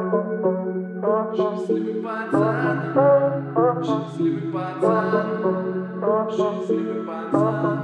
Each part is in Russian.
Счастливый пацан, счастливый пацан, счастливый пацан.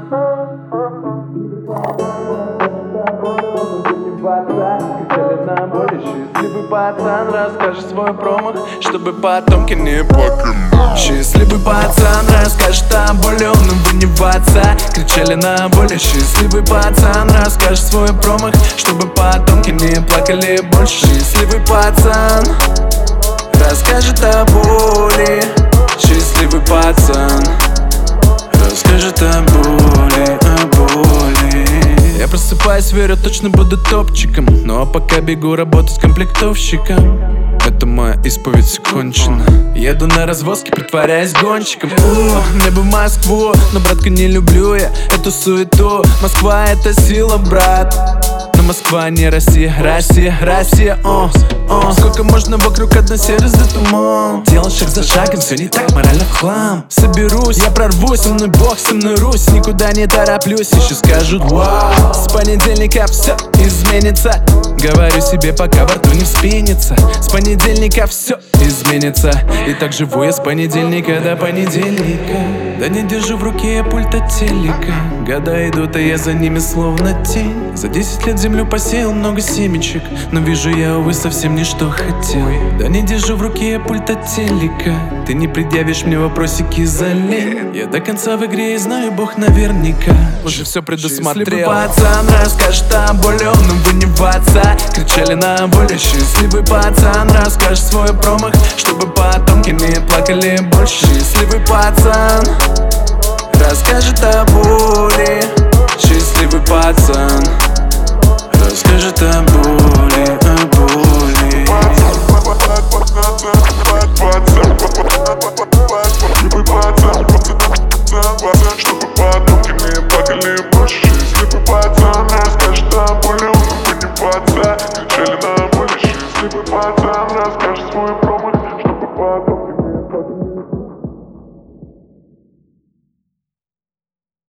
Счастливый пацан расскажет свой промах, чтобы потомки не плакали. Счастливый пацан расскажет о боли, он выневаться, кричали на боли. Счастливый пацан расскажет свой промах, чтобы потомки не плакали больше. Счастливый пацан расскажет о боли. Счастливый пацан расскажет о боли, о боли. Я просыпаюсь, верю, точно буду топчиком, ну а пока бегу работать комплектовщиком. Это моя исповедь, все кончено. Еду на развозке, притворяясь гонщиком. Мне бы в Москву, но, братка, не люблю я эту суету. Москва — это сила, брат. Но Москва не Россия, Россия, Россия, Сколько можно вокруг одна серость да туман. Делал шаг за шагом, все не так, морально в хлам. Соберусь, я прорвусь, со мной Бог, со мной Русь. Никуда не тороплюсь, еще скажут вау. С понедельника все изменится. Говорю себе, пока во рту не вспенится. С понедельника все изменится. И так живу я с понедельника до понедельника. Да не держу в руке я пульт от телека. Года идут, а я за ними словно тень. За 10 лет землю посеял много семечек, но вижу я, увы, совсем не что хотел. Да не держу в руке я пульт от телека. Ты не предъявишь мне вопросики за лень. Я до конца в игре и знаю, Бог наверняка уже все предусмотрел. Счастливый пацан расскажет о боли, он выневаться, кричали на боли. Счастливый пацан расскажет свой промах, чтобы потомки не плакали больше. Счастливый пацан расскажет о боли. Счастливый пацан расскажет о боли, о боли. Счастливый пацан, чтобы потомки не плакали больше. Счастливый пацан расскажет о боли, он выневаться, кричали на боли. Счастливый пацан расскажет свой промах, чтобы потомки не плакали больше.